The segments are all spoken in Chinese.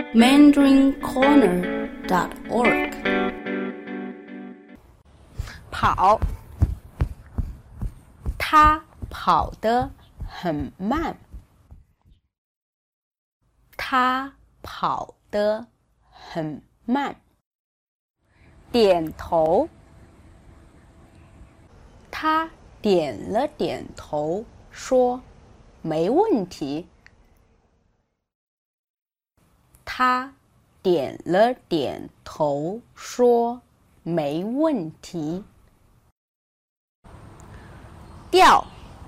mandarincorner.org。 跑，他跑得很慢。他跑得很慢。点头，他点了点头，说：“没问题。”他点了点头，说：“没问题。”掉，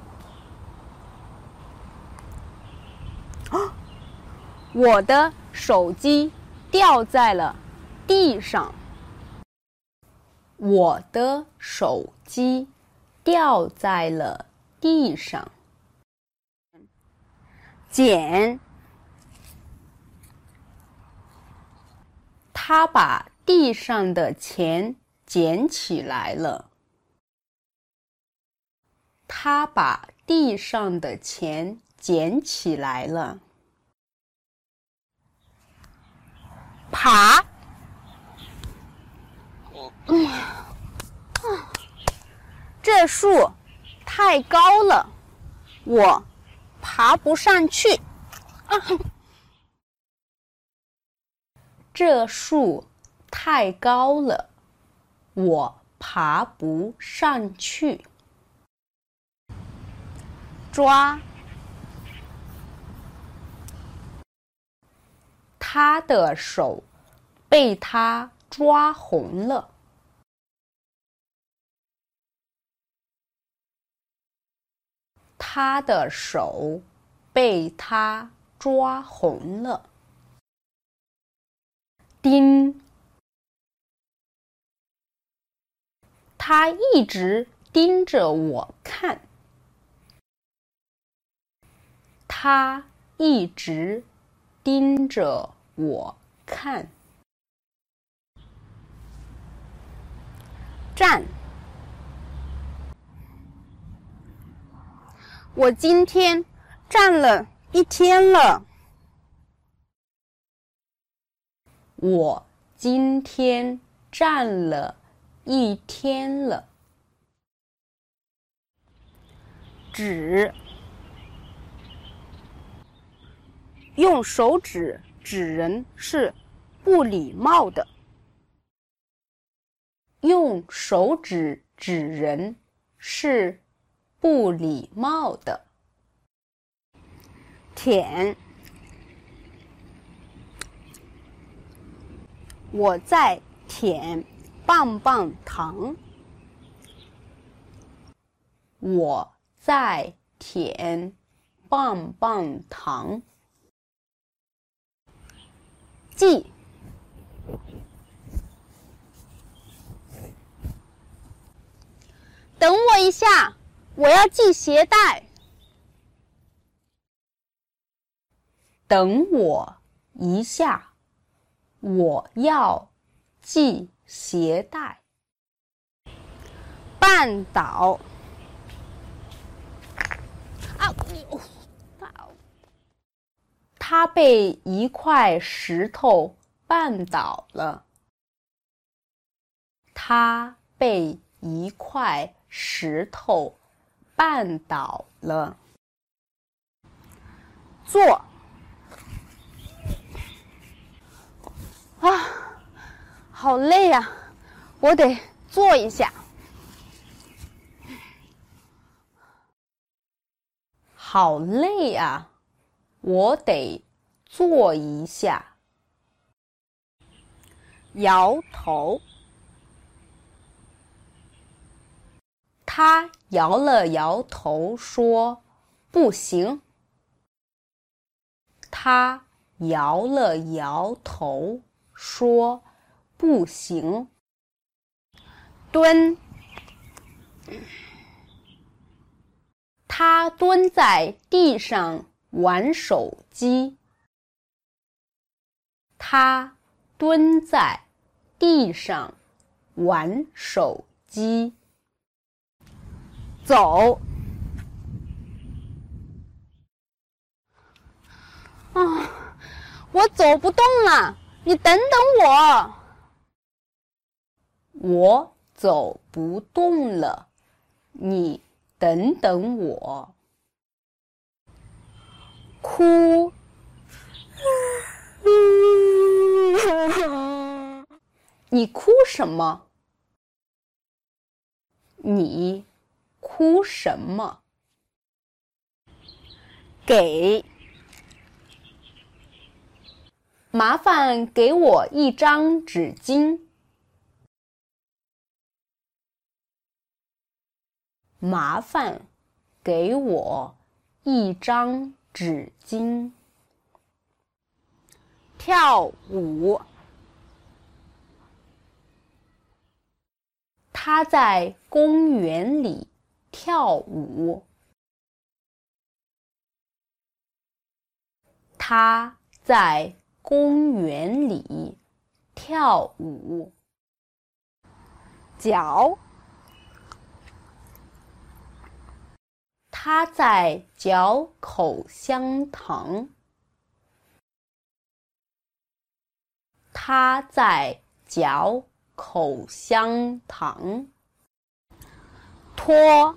我的手机掉在了地上。我的手机掉在了地上。捡，他把地上的钱捡起来了。他把地上的钱捡起来了。爬，这树太高了，我爬不上去。这树太高了，我爬不上去。抓，他的手被他抓红了。他的手被他抓红了。盯，他一直盯着我看。他一直盯着我看。站，我今天站了一天了。我今天站了一天了。指，用手指指人是不礼貌的。用手指指人是不礼貌的。舔，我在舔棒棒糖。我在舔棒棒糖。系，等我一下，我要系鞋带。等我一下，我要系鞋带。绊倒，他被一块石头绊倒了。他被一块石头绊倒了。坐，好累呀，我得坐一下。好累啊，我得坐一下。摇头，他摇了摇头说：“不行。”他摇了摇头说：“不行。”蹲，他蹲在地上玩手机。他蹲在地上玩手机。走， 我走不动了，你等等我。 我走不动了，你等等我。 哭， 你哭什么？你哭什么？ 给， 麻烦给我一张纸巾。麻烦给我一张纸巾。 跳舞， 他在公园里跳舞。他在公园里跳舞。 嚼， 他在嚼口香糖。他在嚼口香糖。 脱，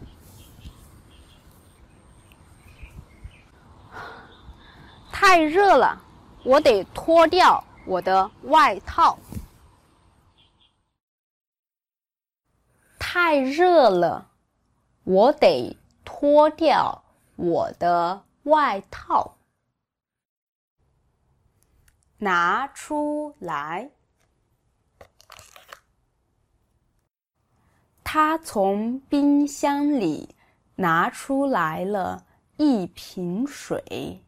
太热了，我得脱掉我的外套。 太热了，我得脱掉我的外套。拿出来。他从冰箱里拿出来了一瓶水。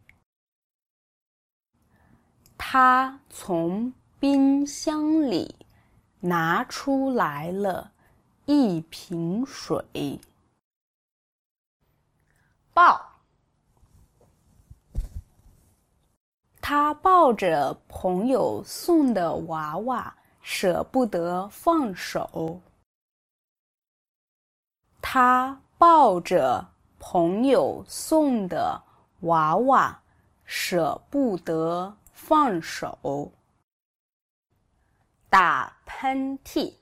他从冰箱里拿出来了一瓶水。抱，他抱着朋友送的娃娃，舍不得放手。他抱着朋友送的娃娃，舍不得放手。打喷嚏，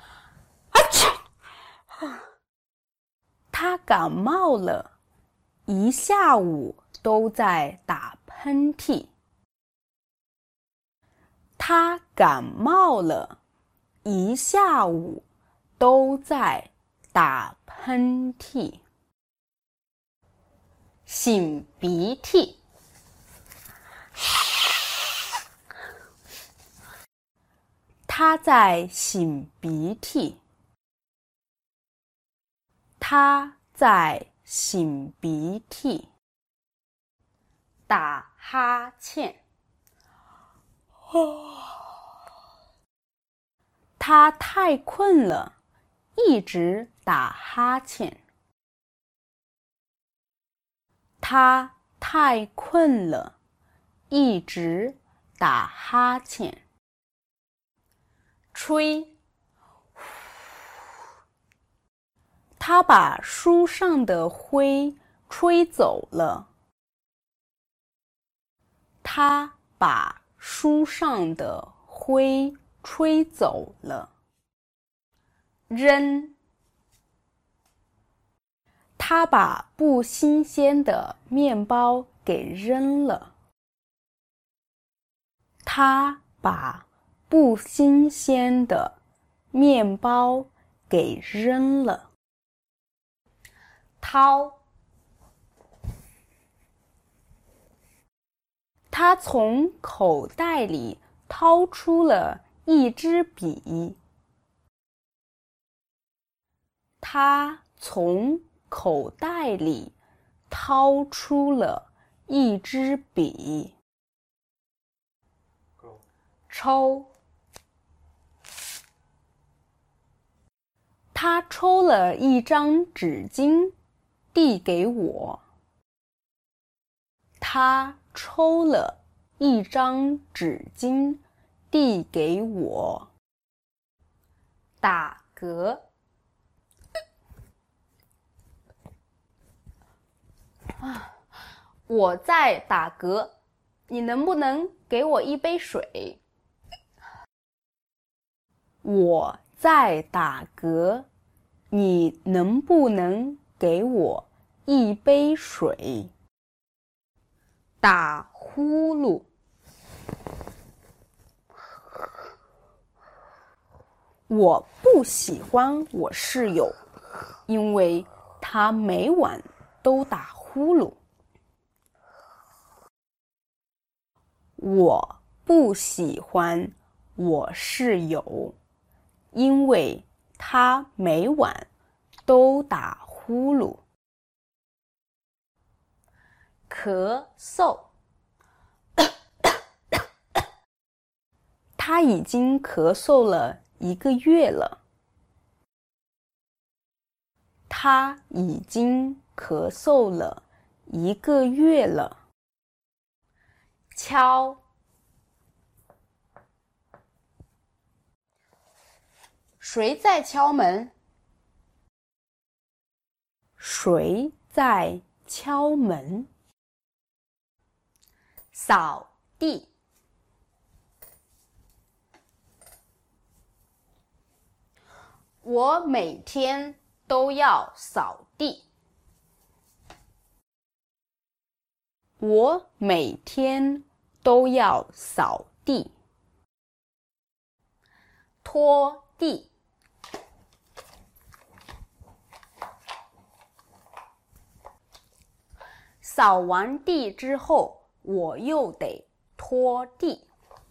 他感冒了，一下午都在打喷嚏。他感冒了，一下午都在打喷嚏。擤鼻涕，他在擤鼻涕。他在擤鼻涕。打哈欠，他太困了，一直打哈欠。他太困了，一直打哈欠。吹，他把书上的灰吹走了。他把书上的灰吹走了。扔，他把不新鲜的面包给扔了。他把不新鲜的面包给扔了。掏，他从口袋里掏出了一支笔。他从口袋里掏出了一支笔。抽，他抽了一张纸巾递给我。他抽了一张纸巾递给我。打嗝，我在打嗝， 你能不能给我一杯水？ 我在打嗝，你能不能给我一杯水？ 打呼噜。 我不喜欢我室友，因为他每晚都打呼噜。我不喜欢我室友，因为他每晚都打呼噜。 咳嗽。 他已经咳嗽了1个月了。他已经咳嗽了1个月了。 敲。谁在敲门？ 谁在敲门？ 扫地。我每天都要扫地。 我每天都要扫地。 拖地。扫完地之后，我又得拖地。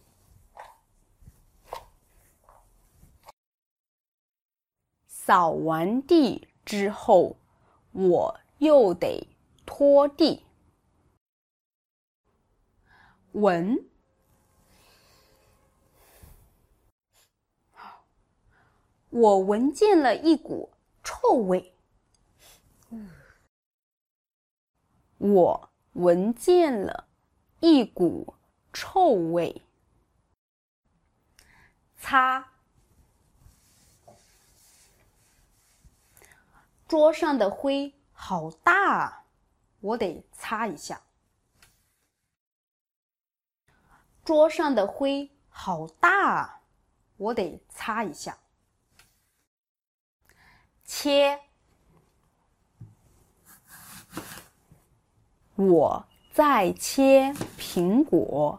扫完地之后，我又得拖地。闻。我闻见了一股臭味。我闻见了一股臭味。 擦。桌上的灰好大啊，我得擦一下。桌上的灰好大啊，我得擦一下。切。 我在切苹果。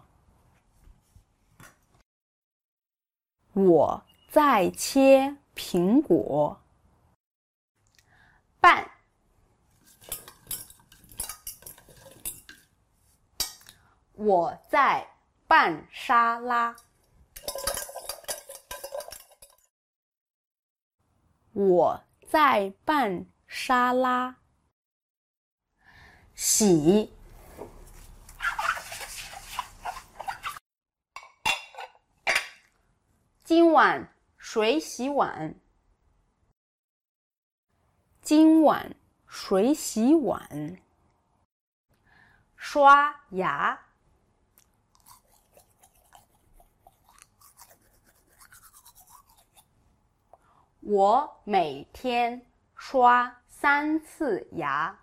我在切苹果。 拌。我在拌沙拉。 我在拌沙拉。洗。 今晚谁洗碗？ 今晚谁洗碗？ 刷牙。我每天刷3次牙。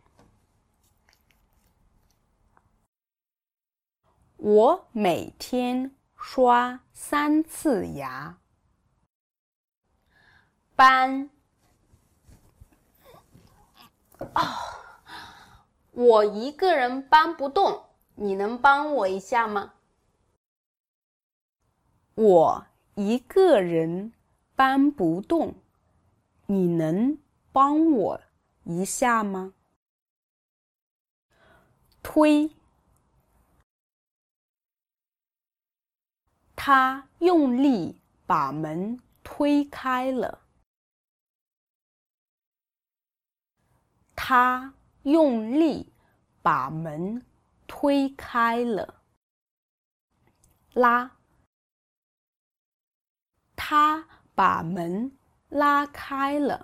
我每天刷3次牙。 搬。我一个人搬不动，你能帮我一下吗？ 我一个人搬不动，你能帮我一下吗？推。他用力把门推开了。他用力把门推开了。拉。他把门拉开了。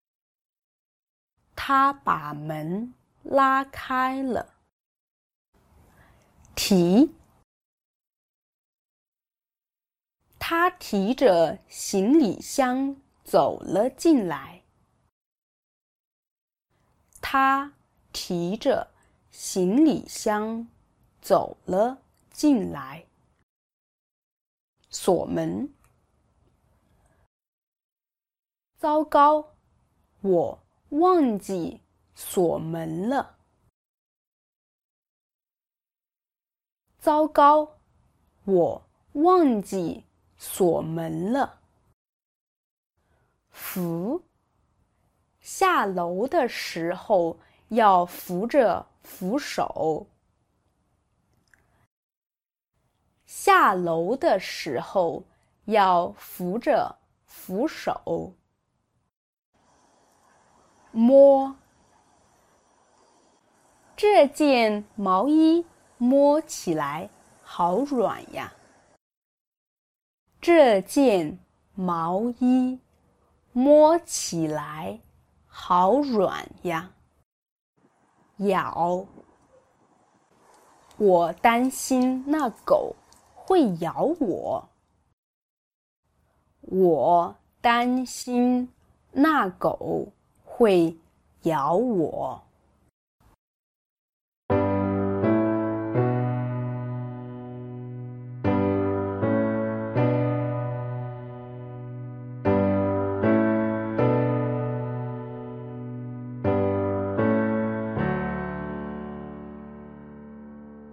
他把门拉开了。提。他提着行李箱走了进来。他提着行李箱走了进来。锁门。糟糕，我忘记锁门了。糟糕，我忘记锁门了。扶，下楼的时候要扶着扶手。下楼的时候要扶着扶手。摸，这件毛衣摸起来好软呀。这件毛衣摸起来好软呀。咬，我担心那狗会咬我。我担心那狗会咬我。